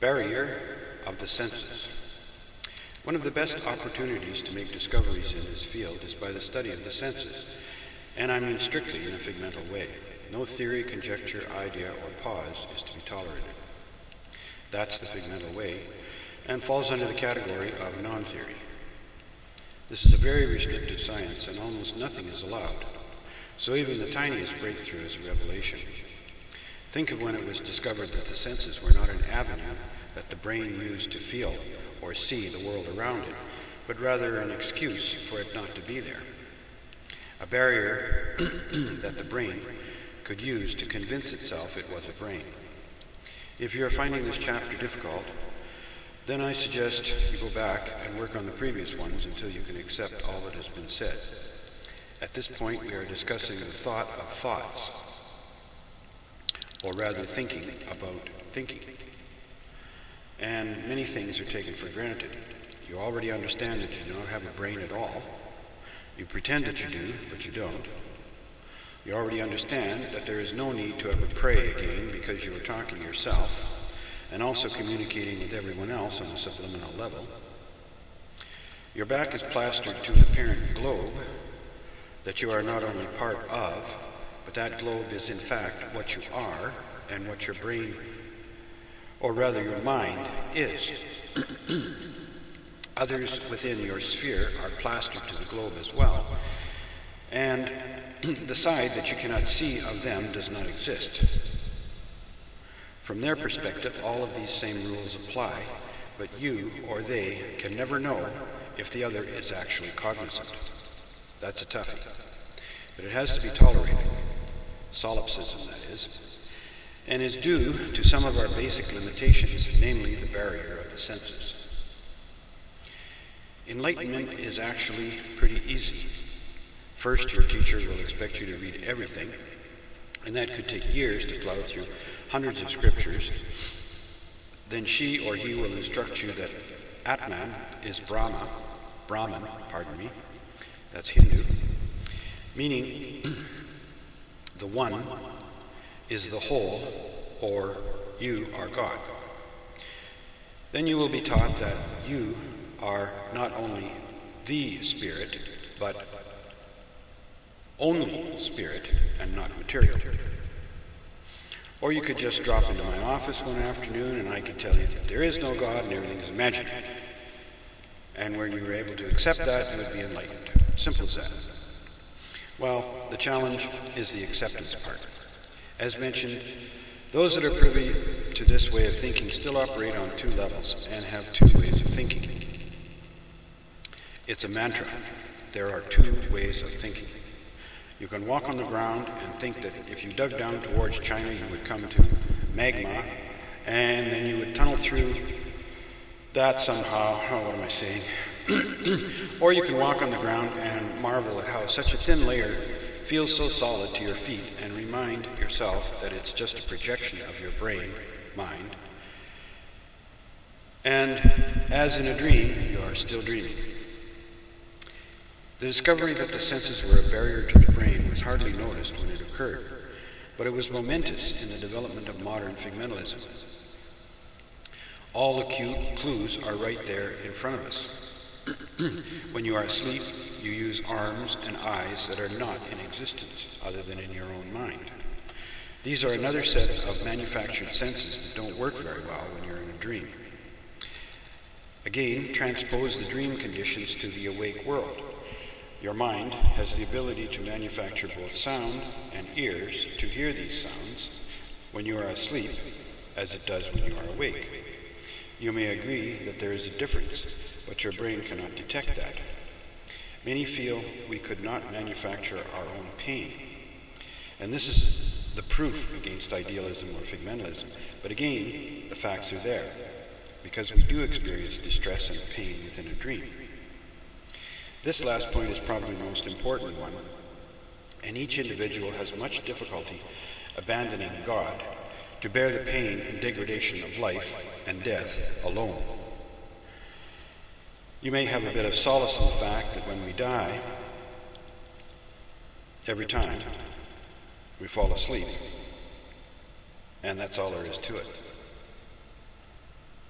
barrier of the senses. One of the best opportunities to make discoveries in this field is by the study of the senses, and I mean strictly in a figmental way. No theory, conjecture, idea, or pause is to be tolerated. That's the figmental way, and falls under the category of non-theory. This is a very restricted science, and almost nothing is allowed, so even the tiniest breakthrough is a revelation. Think of when it was discovered that the senses were not an avenue that the brain used to feel or see the world around it, but rather an excuse for it not to be there. A barrier that the brain could use to convince itself it was a brain. If you are finding this chapter difficult, then I suggest you go back and work on the previous ones until you can accept all that has been said. At this point, we are discussing the thought of thoughts, or rather thinking about thinking. And many things are taken for granted. You already understand that you do not have a brain at all. You pretend that you do, but you don't. You already understand that there is no need to ever pray again because you are talking to yourself and also communicating with everyone else on a subliminal level. Your back is plastered to an apparent globe that you are not only part of, but that globe is in fact what you are and what your brain, or rather your mind, is. Others within your sphere are plastered to the globe as well, and the side that you cannot see of them does not exist. From their perspective, all of these same rules apply, but you or they can never know if the other is actually cognizant. That's a toughie. But it has to be tolerated. Solipsism, that is, and is due to some of our basic limitations, namely the barrier of the senses. Enlightenment is actually pretty easy. First, your teacher will expect you to read everything, and that could take years to plow through hundreds of scriptures. Then she or he will instruct you that Atman is Brahman, that's Hindu, meaning the one is the whole, or you are God. Then you will be taught that you are not only the spirit, but only spirit and not material. Or you could just drop into my office one afternoon and I could tell you that there is no God and everything is imaginary. And when you were able to accept that, you would be enlightened. Simple as that. Well, the challenge is the acceptance part. As mentioned, those that are privy to this way of thinking still operate on two levels and have two ways of thinking. It's a mantra. There are two ways of thinking. You can walk on the ground and think that if you dug down towards China, you would come to magma, and then you would tunnel through that somehow. What am I saying? Or you can walk on the ground and marvel at how such a thin layer feels so solid to your feet and remind yourself that it's just a projection of your brain, mind. And as in a dream, you are still dreaming. The discovery that the senses were a barrier to the brain was hardly noticed when it occurred, but it was momentous in the development of modern figmentalism. All the clues are right there in front of us. When you are asleep, you use arms and eyes that are not in existence other than in your own mind. These are another set of manufactured senses that don't work very well when you're in a dream. Again, transpose the dream conditions to the awake world. Your mind has the ability to manufacture both sound and ears to hear these sounds when you are asleep, as it does when you are awake. You may agree that there is a difference, but your brain cannot detect that. Many feel we could not manufacture our own pain. And this is the proof against idealism or figmentalism. But again, the facts are there, because we do experience distress and pain within a dream. This last point is probably the most important one, and each individual has much difficulty abandoning God to bear the pain and degradation of life and death alone. You may have a bit of solace in the fact that when we die, every time we fall asleep, and that's all there is to it.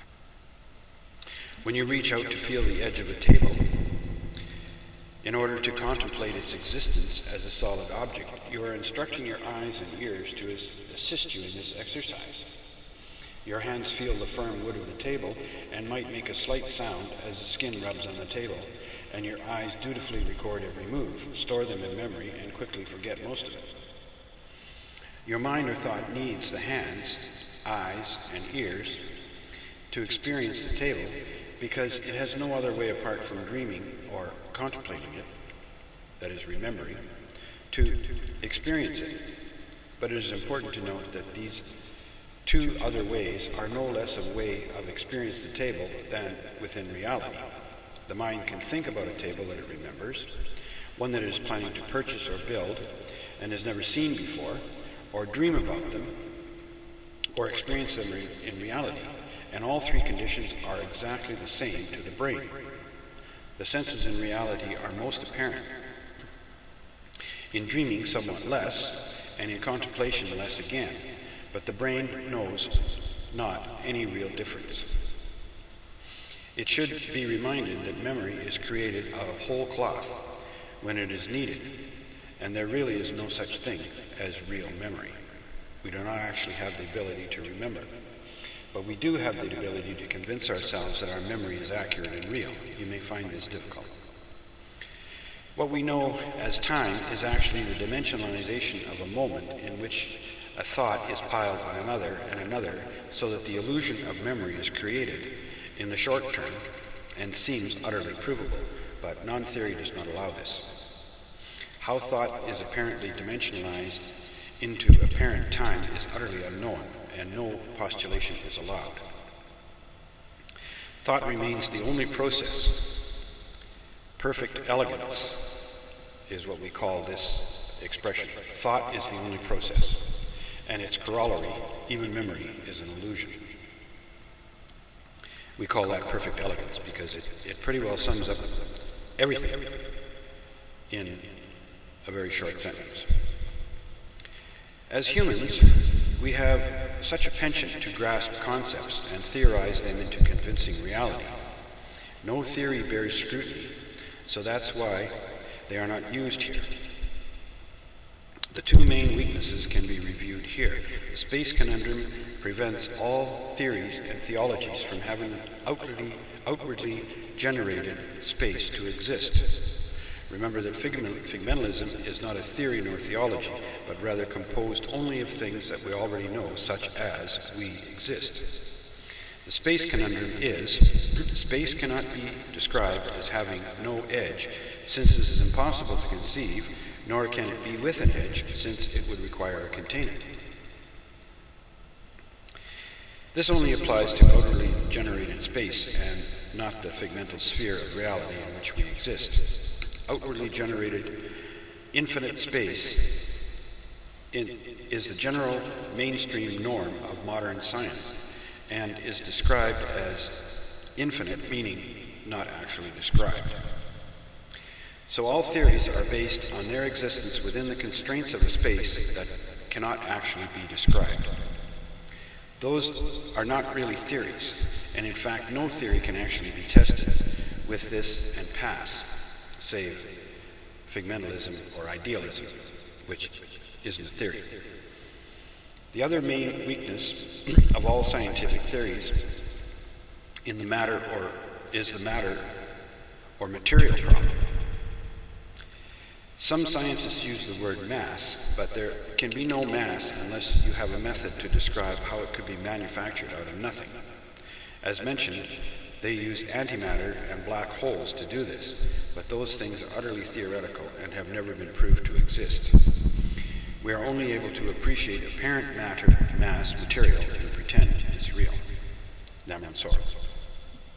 When you reach out to feel the edge of a table, in order to contemplate its existence as a solid object, you are instructing your eyes and ears to assist you in this exercise. Your hands feel the firm wood of the table and might make a slight sound as the skin rubs on the table, and your eyes dutifully record every move, store them in memory, and quickly forget most of it. Your mind or thought needs the hands, eyes, and ears to experience the table because it has no other way apart from dreaming or contemplating it, that is, remembering, to experience it. But it is important to note that these two other ways are no less a way of experiencing the table than within reality. The mind can think about a table that it remembers, one that it is planning to purchase or build and has never seen before, or dream about them, or experience them in reality. And all three conditions are exactly the same to the brain. The senses in reality are most apparent. In dreaming, somewhat less, and in contemplation, less again. But the brain knows not any real difference. It should be reminded that memory is created out of whole cloth when it is needed, and there really is no such thing as real memory. We do not actually have the ability to remember, but we do have the ability to convince ourselves that our memory is accurate and real. You may find this difficult. What we know as time is actually the dimensionalization of a moment in which a thought is piled on another and another, so that the illusion of memory is created in the short term and seems utterly provable, but non-theory does not allow this. How thought is apparently dimensionalized into apparent time is utterly unknown, and no postulation is allowed. Thought remains the only process. Perfect elegance is what we call this expression. Thought is the only process, and its corollary, even memory, is an illusion. We call that perfect elegance because it pretty well sums up everything in a very short sentence. As humans, we have such a penchant to grasp concepts and theorize them into convincing reality. No theory bears scrutiny, so that's why they are not used here. The two main weaknesses can be reviewed here. The space conundrum prevents all theories and theologies from having outwardly generated space to exist. Remember that figmentalism is not a theory nor theology, but rather composed only of things that we already know, such as we exist. The space conundrum is, space cannot be described as having no edge, since this is impossible to conceive, nor can it be with an edge, since it would require a container. This only applies to outwardly generated space and not the figmental sphere of reality in which we exist. Outwardly generated infinite space is the general mainstream norm of modern science and is described as infinite, meaning not actually described. So all theories are based on their existence within the constraints of a space that cannot actually be described. Those are not really theories, and in fact no theory can actually be tested with this and pass, save figmentalism or idealism, which isn't a theory. The other main weakness of all scientific theories is the matter or material problem. Some scientists use the word mass, but there can be no mass unless you have a method to describe how it could be manufactured out of nothing. As mentioned, they use antimatter and black holes to do this, but those things are utterly theoretical and have never been proved to exist. We are only able to appreciate apparent matter, mass, material, and pretend it's real. Naman Sora.